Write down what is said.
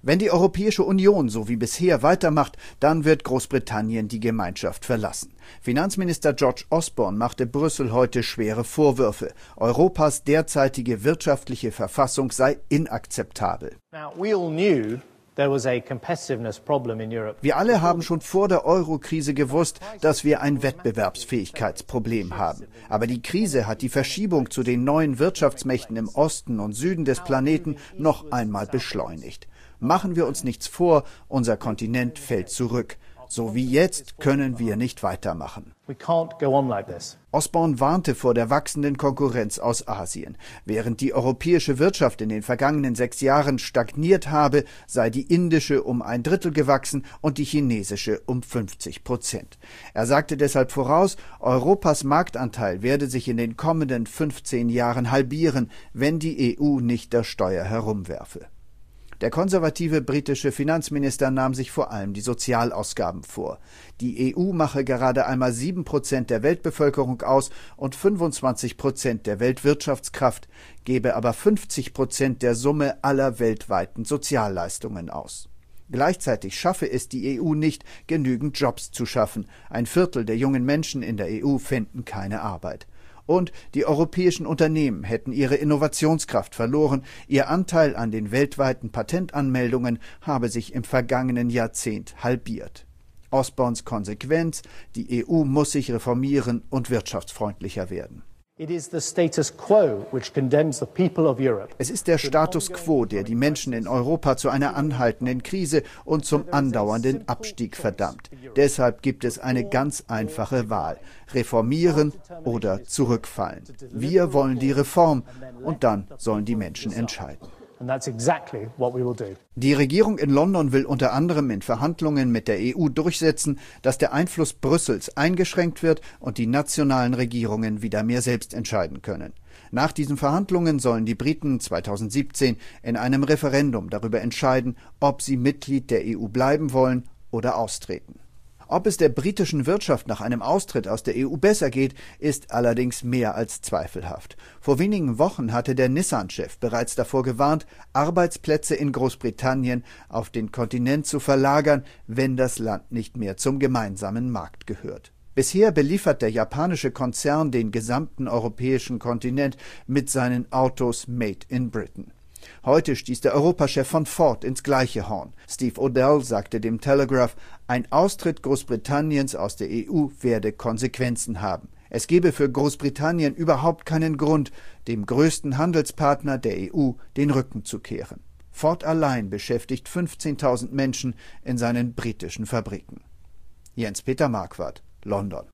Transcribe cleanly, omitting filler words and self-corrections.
Wenn die Europäische Union so wie bisher weitermacht, dann wird Großbritannien die Gemeinschaft verlassen. Finanzminister George Osborne machte Brüssel heute schwere Vorwürfe. Europas derzeitige wirtschaftliche Verfassung sei inakzeptabel. Wir alle haben schon vor der Euro-Krise gewusst, dass wir ein Wettbewerbsfähigkeitsproblem haben. Aber die Krise hat die Verschiebung zu den neuen Wirtschaftsmächten im Osten und Süden des Planeten noch einmal beschleunigt. Machen wir uns nichts vor, unser Kontinent fällt zurück. So wie jetzt können wir nicht weitermachen. Osborne warnte vor der wachsenden Konkurrenz aus Asien. Während die europäische Wirtschaft in den vergangenen 6 Jahren stagniert habe, sei die indische um 1/3 gewachsen und die chinesische um 50%. Er sagte deshalb voraus, Europas Marktanteil werde sich in den kommenden 15 Jahren halbieren, wenn die EU nicht der Steuer herumwerfe. Der konservative britische Finanzminister nahm sich vor allem die Sozialausgaben vor. Die EU mache gerade einmal 7% der Weltbevölkerung aus und 25% der Weltwirtschaftskraft, gebe aber 50% der Summe aller weltweiten Sozialleistungen aus. Gleichzeitig schaffe es die EU nicht, genügend Jobs zu schaffen. 1/4 der jungen Menschen in der EU fänden keine Arbeit. Und die europäischen Unternehmen hätten ihre Innovationskraft verloren. Ihr Anteil an den weltweiten Patentanmeldungen habe sich im vergangenen Jahrzehnt halbiert. Osbornes Konsequenz: Die EU muss sich reformieren und wirtschaftsfreundlicher werden. Es ist der Status quo, der die Menschen in Europa zu einer anhaltenden Krise und zum andauernden Abstieg verdammt. Deshalb gibt es eine ganz einfache Wahl: Reformieren oder zurückfallen. Wir wollen die Reform und dann sollen die Menschen entscheiden. Die Regierung in London will unter anderem in Verhandlungen mit der EU durchsetzen, dass der Einfluss Brüssels eingeschränkt wird und die nationalen Regierungen wieder mehr selbst entscheiden können. Nach diesen Verhandlungen sollen die Briten 2017 in einem Referendum darüber entscheiden, ob sie Mitglied der EU bleiben wollen oder austreten. Ob es der britischen Wirtschaft nach einem Austritt aus der EU besser geht, ist allerdings mehr als zweifelhaft. Vor wenigen Wochen hatte der Nissan-Chef bereits davor gewarnt, Arbeitsplätze in Großbritannien auf den Kontinent zu verlagern, wenn das Land nicht mehr zum gemeinsamen Markt gehört. Bisher beliefert der japanische Konzern den gesamten europäischen Kontinent mit seinen Autos Made in Britain. Heute stieß der Europachef von Ford ins gleiche Horn. Steve Odell sagte dem Telegraph, ein Austritt Großbritanniens aus der EU werde Konsequenzen haben. Es gebe für Großbritannien überhaupt keinen Grund, dem größten Handelspartner der EU den Rücken zu kehren. Ford allein beschäftigt 15.000 Menschen in seinen britischen Fabriken. Jens-Peter Marquardt, London.